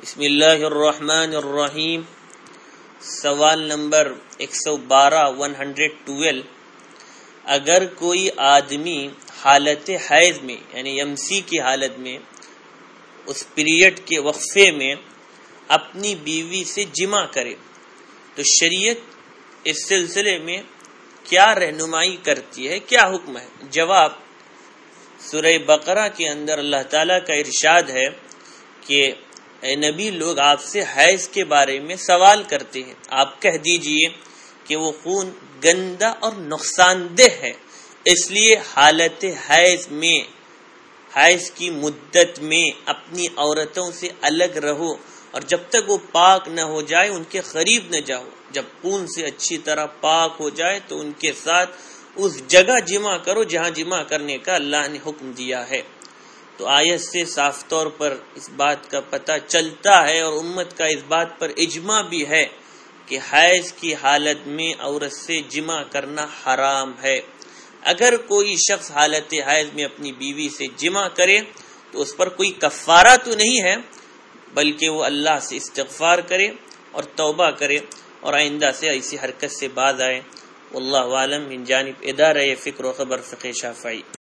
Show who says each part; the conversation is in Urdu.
Speaker 1: بسم اللہ الرحمن الرحیم۔ سوال نمبر 112 اگر کوئی آدمی حالت حیض میں یعنی یمسی کی حالت میں اس پیریڈ کے وقفے میں اپنی بیوی سے جمع کرے تو شریعت اس سلسلے میں کیا رہنمائی کرتی ہے، کیا حکم ہے؟ جواب، سورہ بقرہ کے اندر اللہ تعالیٰ کا ارشاد ہے کہ اے نبی، لوگ آپ سے حیض کے بارے میں سوال کرتے ہیں، آپ کہہ دیجئے کہ وہ خون گندا اور نقصان دہ ہے، اس لیے حالت حیض میں، حیض کی مدت میں اپنی عورتوں سے الگ رہو، اور جب تک وہ پاک نہ ہو جائے ان کے قریب نہ جاؤ۔ جب خون سے اچھی طرح پاک ہو جائے تو ان کے ساتھ اس جگہ جمع کرو جہاں جمع کرنے کا اللہ نے حکم دیا ہے۔ تو آیت سے صاف طور پر اس بات کا پتہ چلتا ہے اور امت کا اس بات پر اجماع بھی ہے کہ حیض کی حالت میں عورت سے جمع کرنا حرام ہے۔ اگر کوئی شخص حالت حیض میں اپنی بیوی سے جمع کرے تو اس پر کوئی کفارہ تو نہیں ہے، بلکہ وہ اللہ سے استغفار کرے اور توبہ کرے اور آئندہ سے ایسی حرکت سے باز آئے۔ واللہ عالم۔ من جانب ادارہ فکر و خبر فقہ شافعی۔